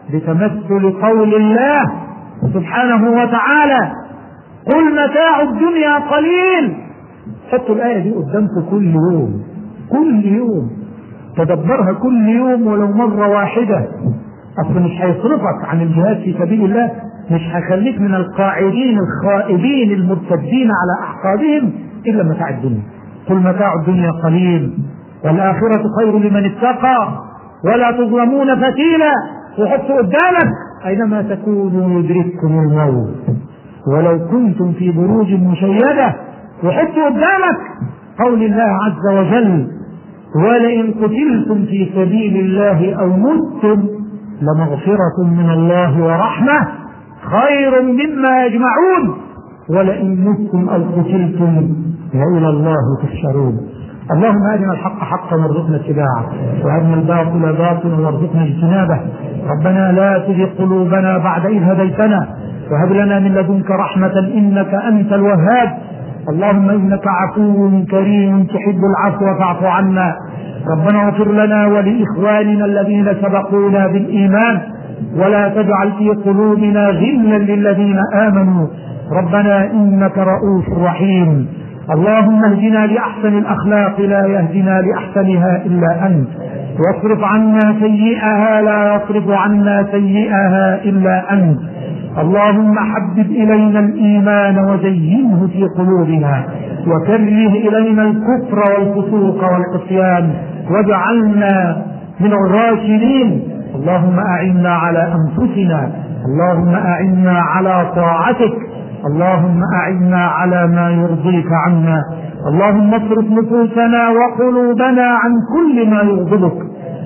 بتمثل قول الله سبحانه وتعالى: قل متاع الدنيا قليل. حطوا الآية دي قدامكم كل يوم، كل يوم تدبرها كل يوم ولو مرة واحدة. أصل مش هيصرفك عن الجهاد في سبيل الله، مش هيخليك من القاعدين الخائبين المرتدين على أعقابهم إلا متاع الدنيا. قل متاع الدنيا قليل والآخرة خير لمن اتقى ولا تظلمون فتيلا. وحطوا قدامك أينما تكونوا يدرككم الموت ولو كنتم في بروج مشيدة. وحطوا قدامك قول الله عز وجل: ولئن قتلتم في سبيل الله أو متم لمغفرة من الله ورحمة خير مما يجمعون ولئن متم أو قتلتم وإلى الله تحشرون. اللهم أرنا الحق حقا وارزقنا اتباعه، وأرنا الباطل باطلا وارزقنا اجتنابه. ربنا لا تزغ قلوبنا بعد إذ هديتنا وهب لنا من لدنك رحمة إنك أنت الوهاب. اللهم إنك عفو كريم تحب العفو فاعف عنا. ربنا اغفر لنا ولإخواننا الذين سبقونا بالإيمان ولا تجعل في قلوبنا غلا للذين آمنوا ربنا إنك رؤوف رحيم. اللهم اهدنا لأحسن الأخلاق لا يهدنا لأحسنها إلا أنت، واصرف عنا سيئها لا يصرف عنا سيئها إلا أنت. اللهم حبب إلينا الإيمان وزينه في قلوبنا وكره إلينا الكفر والفسوق والعصيان واجعلنا من الراشدين. اللهم أعنا على أنفسنا، اللهم أعنا على طاعتك، اللهم أعنا على ما يرضيك عنا. اللهم اصرف نفوسنا وقلوبنا عن كل ما يغضبك.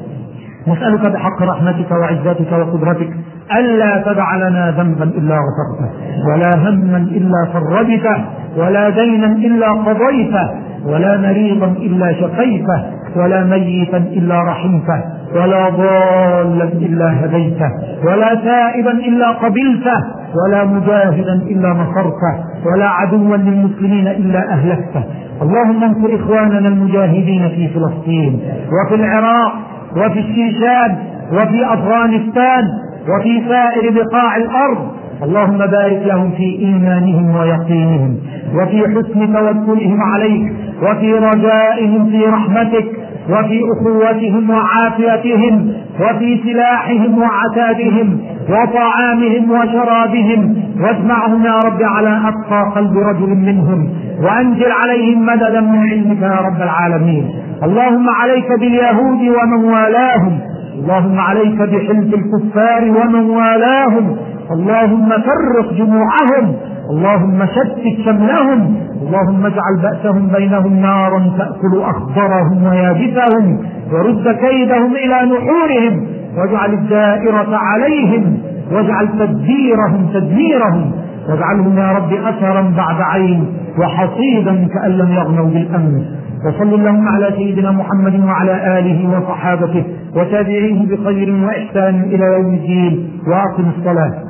نسألك بحق رحمتك وعزتك وقدرتك ألا تدع لنا ذنبا إلا غفرته ولا هما إلا فرجته ولا دينا إلا قضيته ولا مريضا إلا شفيته ولا ميتا إلا رحمته ولا ضالا إلا هديته ولا تائبا إلا قبلته ولا مجاهدا إلا نصرته ولا عدوا للمسلمين إلا أهلكته. اللهم انصر إخواننا المجاهدين في فلسطين وفي العراق وفي الشيشان وفي أفغانستان وفي سائر بقاع الأرض. اللهم بارك لهم في إيمانهم ويقينهم وفي حسن توكلهم عليك وفي رجائهم في رحمتك وفي أخوتهم وعافيتهم وفي سلاحهم وعتادهم وطعامهم وشرابهم، واجمعهم يا رب على أتقى قلب رجل منهم وأنزل عليهم مددا من علمك يا رب العالمين. اللهم عليك باليهود ومن والاهم، اللهم عليك بحلف الكفار ومن والاهم، اللهم فرق جموعهم، اللهم شتت شملهم، اللهم اجعل بأسهم بينهم نارا تأكل أخضرهم ويابسهم ورد كيدهم إلى نحورهم، واجعل الدائرة عليهم واجعل تدبيرهم تدميرهم، واجعلهم يا رب أثرا بعد عين وحصيدا كأن لم يغنوا بالأمن. وصل اللهم على سيدنا محمد وعلى آله وصحابته وتابعيه بخير وإحسان إلى يوم الدين، وأقم الصلاة.